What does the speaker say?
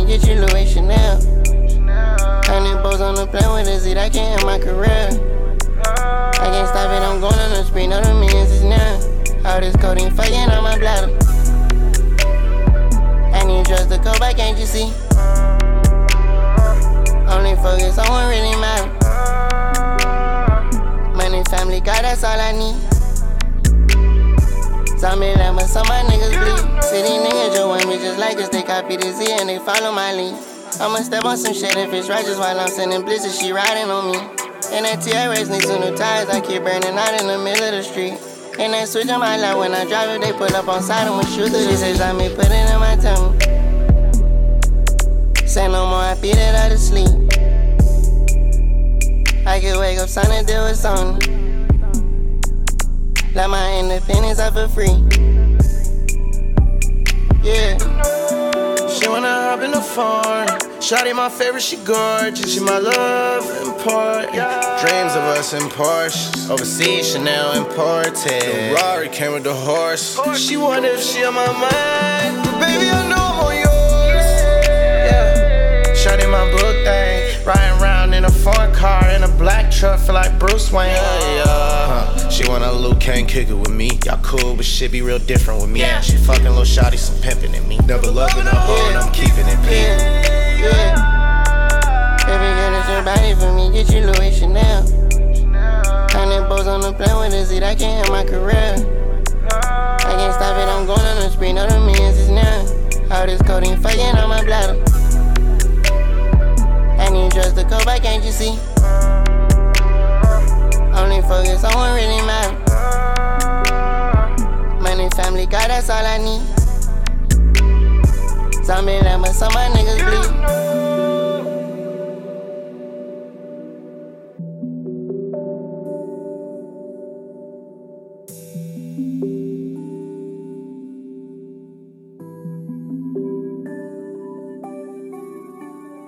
get you Louis Chanel. 100 bows on the plane with a Z, that can't end my career. I can't stop it, I'm going on the spree, know the millions is now. All this codeine fucking on my bladder. I need drugs to cope, but can't you see? Only focus on what really matter. Money, family, God, that's all I need. Zombie lemon, so my niggas bleed. City niggas just want me just like us, they copy the Z and they follow my lead. I'ma step on some shit if it's righteous while I'm sending blizzards, she riding on me. And that TRX needs some new tires, I keep burning out in the middle of the street. And they switch on my lap when I drive it, they pull up on side and with shooters. She says I may put it in my tummy. Say no more, I beat it out of sleep. I can wake up, son, and deal with something. Let my independence out for free. Yeah. She wanna hop in the phone. Shawty my favorite, she gorgeous. She my love important. Dreams of us in Porsche. Overseas, Chanel imported. The Rari came with the horse. She wonder if she on my mind. But baby, I know I'm on yours. Yeah. Shawty my book thing. Riding around in a foreign car in a black truck, feel like Bruce Wayne. She wanna Luke can't kick it with me. Y'all cool, but shit be real different with me. Yeah. She fucking little shawty, some pimping in me. Never loving a hoe, and I'm keeping it peak. Yeah. Baby girl, it's your body for me, get you Louis Chanel. 100 bows on the plane with a Z, that can't end my career. I can't stop it, I'm going on the spree, know the millions is now. All this codeine fucking on my bladder. I need drugs to cope, but can't you see? Only focus on what really matter. Money, family, God, that's all I need. Zombie lemon, so my niggas bleed.